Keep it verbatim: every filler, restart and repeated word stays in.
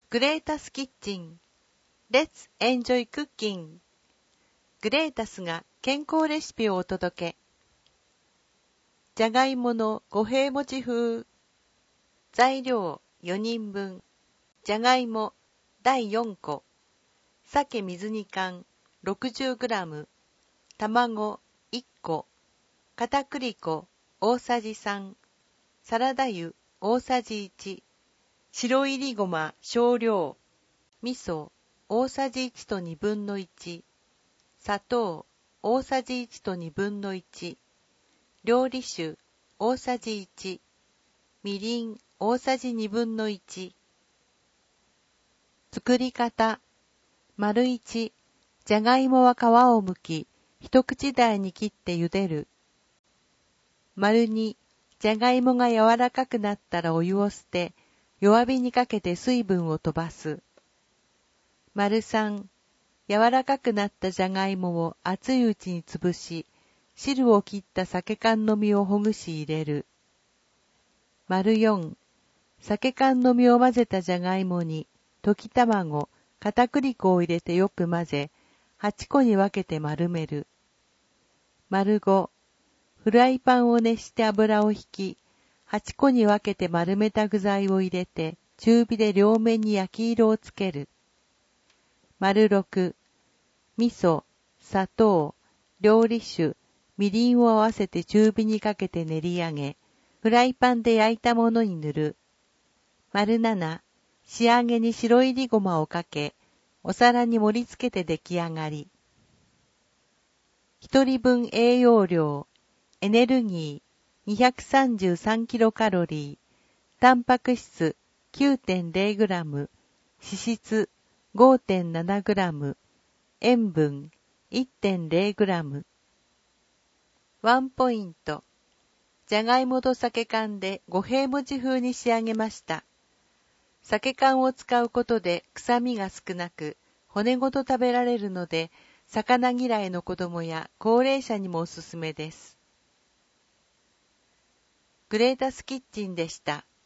グレータスキッチン Let's enjoy cooking グレータスが健康レシピをお届け。じゃがいもの五平餅風。材料よにんぶん。じゃがいもだいよんこ。鮭水に缶 ろくじゅうグラム。卵いっこ。片栗粉大さじさん。サラダ油大さじいち。白いりごま少量。味噌大さじいちとにぶんのいち。砂糖大さじいちとにぶんのいち。料理酒大さじいち。みりん大さじにぶんのいち。作り方。丸いち、じゃがいもは皮を剥き、一口大に切って茹でる。丸に、じゃがいもが柔らかくなったらお湯を捨て、弱火にかけて水分を飛ばす。丸さん、柔らかくなったじゃがいもを熱いうちに潰し、汁を切った酒缶の実をほぐし入れる。丸よん、酒缶の実を混ぜたじゃがいもに、溶き卵、片栗粉を入れてよく混ぜ、はちこに分けて丸める。丸ご、フライパンを熱して油を引き、はちこに分けて丸めた具材を入れて、中火で両面に焼き色をつける。丸ろく、味噌、砂糖、料理酒、みりんを合わせて中火にかけて練り上げ、フライパンで焼いたものに塗る。丸なな、仕上げに白いりごまをかけ、お皿に盛り付けて出来上がり。一人分栄養量、エネルギー にひゃくさんじゅうさんキロカロリー、タンパク質 きゅうてんゼログラム、脂質 ごてんななグラム、塩分 いってんゼログラム。ワンポイント。じゃがいもと酒缶で五平餅風に仕上げました。酒缶を使うことで臭みが少なく、骨ごと食べられるので、魚嫌いの子供や高齢者にもおすすめです。グレータスキッチンでした。